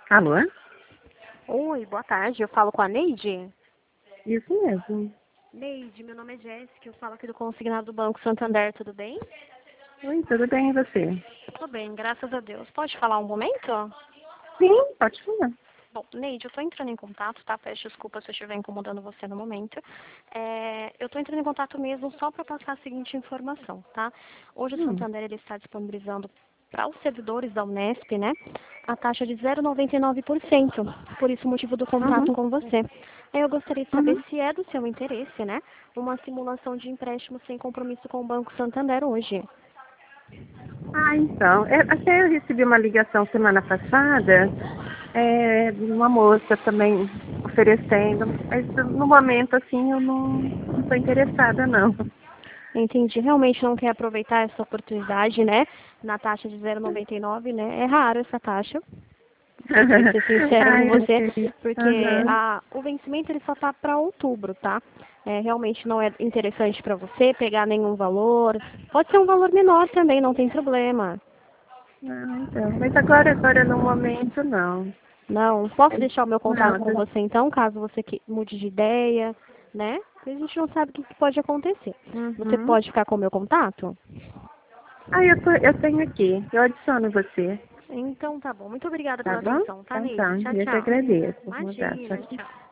Alô? Oi, boa tarde. Eu falo com a Neide? Isso mesmo. Neide, meu nome é Jéssica. Eu falo aqui do consignado do Banco Santander, tudo bem? Oi, tudo bem e você? Tudo bem, graças a Deus. Pode falar um momento? Sim, pode falar. Bom, Neide, eu estou entrando em contato, tá? Peço desculpa se eu estiver incomodando você no momento. Eu estou entrando em contato mesmo só para passar a seguinte informação, tá? Hoje o Hum, Santander ele está disponibilizando para os servidores da Unesp, né, a taxa de 0,99%. Por isso o motivo do uhum, contato com você. Aí eu gostaria de saber uhum. se é do seu interesse, né, uma simulação de empréstimo sem compromisso com o Banco Santander hoje. Ah, então, até eu recebi uma ligação semana passada, de uma moça também oferecendo, mas no momento, assim, eu não estou interessada, não. Entendi. Realmente não quer aproveitar essa oportunidade, né? Na taxa de 0,99, né? É raro essa taxa. Gostaria de ser sincera com Ai, eu você, sei. porque Aham. o vencimento ele só tá para outubro, tá? Realmente não é interessante para você pegar nenhum valor. Pode ser um valor menor também, não tem problema. Não, então, mas agora no momento, não. Não, posso deixar o meu contato Não, com você então, caso você mude de ideia, né? Porque a gente não sabe o que pode acontecer. Você uhum. pode ficar com o meu contato? Ah, eu tenho aqui, eu adiciono você. Então tá bom. Muito obrigada Tá pela bom? atenção, tá, Então tá. Neide? Tchau, Eu te tchau. agradeço. Um abraço. Tchau, Imagina, tchau. tchau.